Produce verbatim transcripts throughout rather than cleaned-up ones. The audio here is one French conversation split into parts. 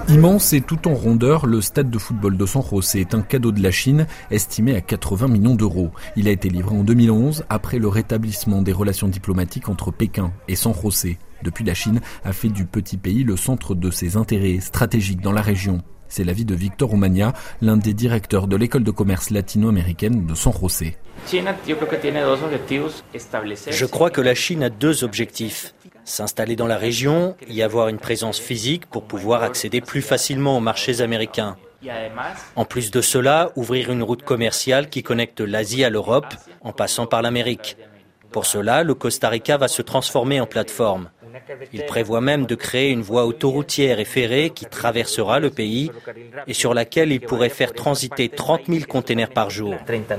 Immense et tout en rondeur, le stade de football de San José est un cadeau de la Chine estimé à quatre-vingts millions d'euros. Il a été livré en deux mille onze après le rétablissement des relations diplomatiques entre Pékin et San José. Depuis, la Chine a fait du petit pays le centre de ses intérêts stratégiques dans la région. C'est l'avis de Victor Umania, l'un des directeurs de l'école de commerce latino-américaine de San José. Je crois que la Chine a deux objectifs. S'installer dans la région, y avoir une présence physique pour pouvoir accéder plus facilement aux marchés américains. En plus de cela, ouvrir une route commerciale qui connecte l'Asie à l'Europe en passant par l'Amérique. Pour cela, le Costa Rica va se transformer en plateforme. Il prévoit même de créer une voie autoroutière et ferrée qui traversera le pays et sur laquelle il pourrait faire transiter trente mille containers par jour.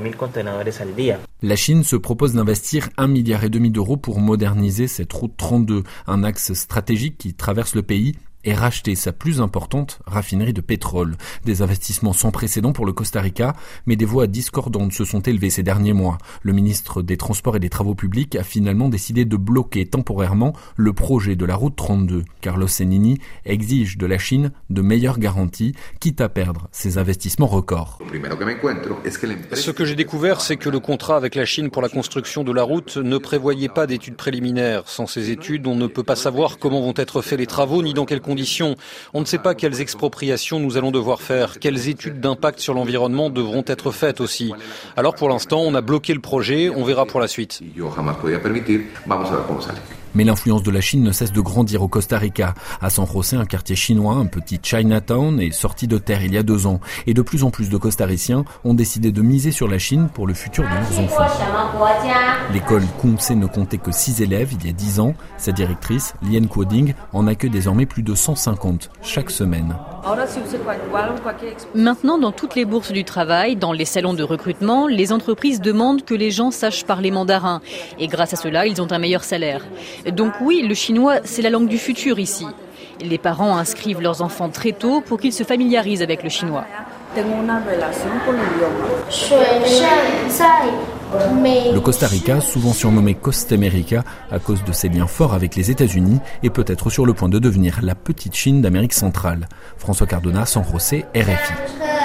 La Chine se propose d'investir un milliard et demi d'euros pour moderniser cette route trente-deux, un axe stratégique qui traverse le pays et racheter sa plus importante raffinerie de pétrole. Des investissements sans précédent pour le Costa Rica, mais des voix discordantes se sont élevées ces derniers mois. Le ministre des Transports et des Travaux publics a finalement décidé de bloquer temporairement le projet de la route trente-deux. Carlos Zenini exige de la Chine de meilleures garanties, quitte à perdre ses investissements records. Ce que j'ai découvert, c'est que le contrat avec la Chine pour la construction de la route ne prévoyait pas d'études préliminaires. Sans ces études, on ne peut pas savoir comment vont être faits les travaux ni dans quelles conditions. On ne sait pas quelles expropriations nous allons devoir faire, quelles études d'impact sur l'environnement devront être faites aussi. Alors pour l'instant, on a bloqué le projet, on verra pour la suite. Mais l'influence de la Chine ne cesse de grandir au Costa Rica. À San José, un quartier chinois, un petit Chinatown, est sorti de terre il y a deux ans. Et de plus en plus de Costariciens ont décidé de miser sur la Chine pour le futur de leurs enfants. L'école Kung-Se ne comptait que six élèves il y a dix ans. Sa directrice, Lien Kuoding, en accueille désormais plus de cent cinquante chaque semaine. Maintenant, dans toutes les bourses du travail, dans les salons de recrutement, les entreprises demandent que les gens sachent parler mandarin. Et grâce à cela, ils ont un meilleur salaire. Donc oui, le chinois, c'est la langue du futur ici. Les parents inscrivent leurs enfants très tôt pour qu'ils se familiarisent avec le chinois. Le Costa Rica, souvent surnommé Costa América à cause de ses liens forts avec les États-Unis, est peut-être sur le point de devenir la petite Chine d'Amérique centrale. François Cardona, San José, R F I.